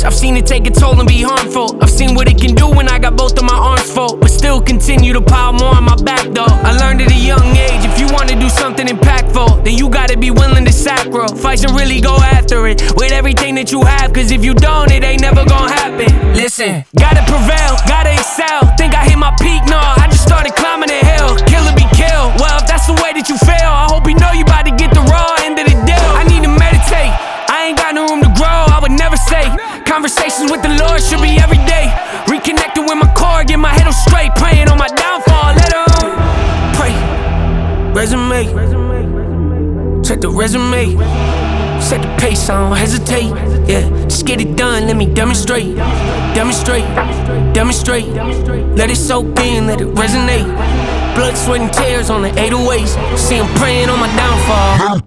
I've seen it take a toll and be harmful. I've seen what it can do when I got both of my arms full, but still continue to pile more on my back though. I learned at a young age, if you wanna do something impactful, then you gotta be willing to sacrifice and really go after it with everything that you have, cause if you don't, it ain't never gonna happen. Listen, gotta prevail, gotta excel. Think I hit my peak? No, I just started climbing the hill. Kill or be killed. Well, if that's the way that you feel, I hope you know you about to get the raw end of the deal. I need to meditate, I ain't got no room to grow, I would never say. Conversations with the Lord should be every day. Reconnecting with my core, get my head on straight. Praying on my downfall, let him pray. Resume, check the resume. Set the pace, I don't hesitate. Yeah, just get it done, let me demonstrate. Demonstrate, demonstrate. Let it soak in, let it resonate. Blood, sweat, and tears on the 808s. See him praying on my downfall.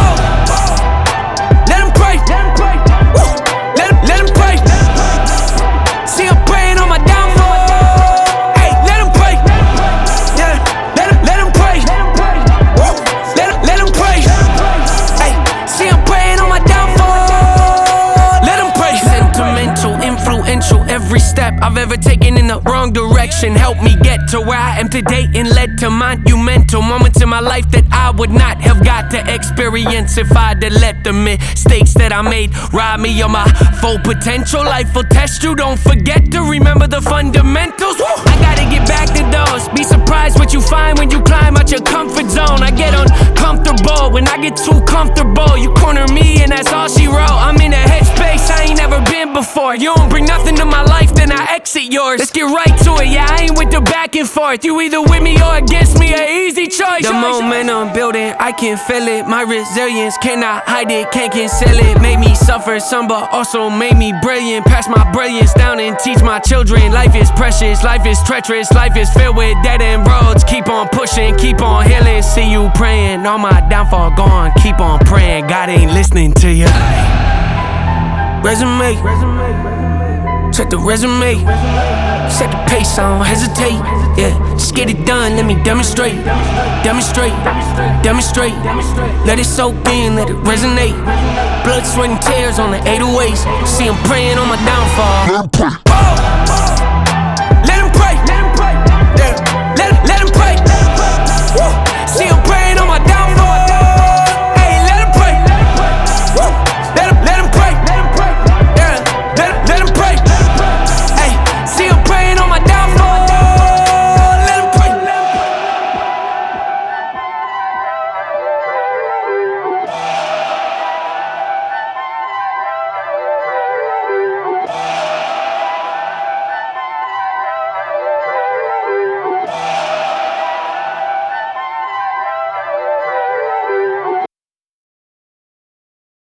Let him pray. Let him pray. See him praying on my downfall. Hey, let him pray. Yeah, let him pray. Let him pray. Hey, see him praying on my downfall. Let him pray. Sentimental, influential. Every step I've ever taken in the wrong direction helped me get to where I am today and led to monumental moments in my life that I would not have got to experience if I'd have let the mistakes that I made rob me of my full potential. Life will test you, don't forget to remember the fundamentals. Woo! I gotta get back to those. Be surprised what you find when you climb out your comfort zone. I get uncomfortable when I get too comfortable. You corner me and that's all she wrote. I'm in a headspace I ain't never been before. You don't bring nothing to my life, then I exit yours. Let's get right to it, yeah, I ain't with the back and forth. You either with me or against me, an easy choice. The momentum building, I can feel it. My resilience, cannot hide it, can't conceal it. Made me suffer some, but also made me brilliant. Pass my brilliance down and teach my children. Life is precious, life is treacherous, life is filled with dead end roads. Keep on pushing, keep on healing. See you praying, on my downfall gone. Keep on praying, God ain't listening to you. Resume, check the resume. Set the pace, I don't hesitate. Yeah, just get it done, let me demonstrate. Demonstrate, demonstrate. Let it soak in, let it resonate. Blood, sweat, and tears on the 808s. See him praying on my downfall.